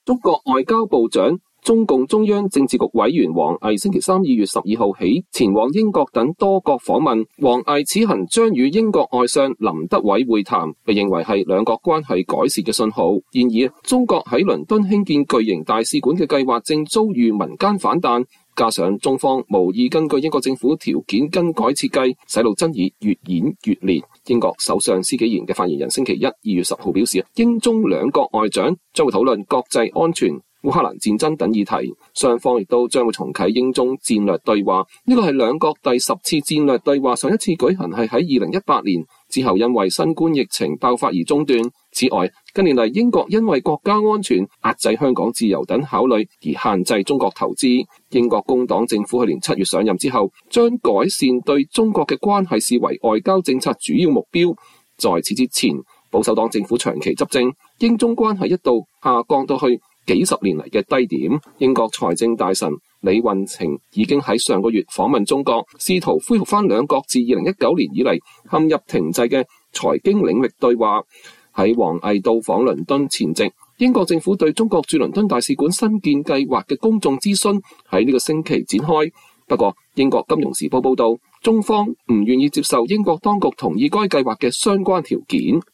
中國外交部長、中共中央政治局委員王毅星期三2月12號起前往英國等多國訪問。王毅此行將與英國外相林德偉會談，被認為係兩國關係改善嘅信號。然而，中國喺倫敦興建巨型大使館嘅計劃正遭遇民間反彈，加上中方無意根據英國政府條件更改設計，使到爭議越演越烈。英國首相施紀賢嘅發言人星期一2月10號表示，英中兩國外長將會討論國際安全、烏克蘭戰爭等議題，雙方亦都將會重啟英中戰略對話。呢個係兩國第10次戰略對話，上一次舉行係喺2018年，之後因為新冠疫情爆發而中斷。此外，近年嚟英國因為國家安全、壓制香港自由等考慮而限制中國投資。英國工黨政府去年7月上任之後，將改善對中國嘅關係視為外交政策主要目標。在此之前，保守黨政府長期執政，英中關係一度下降到去幾十年嚟嘅低點。英國財政大臣李運晴已經喺上個月訪問中國，試圖恢復翻兩國自2019年以嚟陷入停滯嘅財經領域對話。喺王毅到訪倫敦前夕，英國政府對中國駐倫敦大使館新建計劃嘅公眾諮詢喺呢個星期展開。不過，英國金融時報報道，中方唔願意接受英國當局同意該計劃嘅相關條件。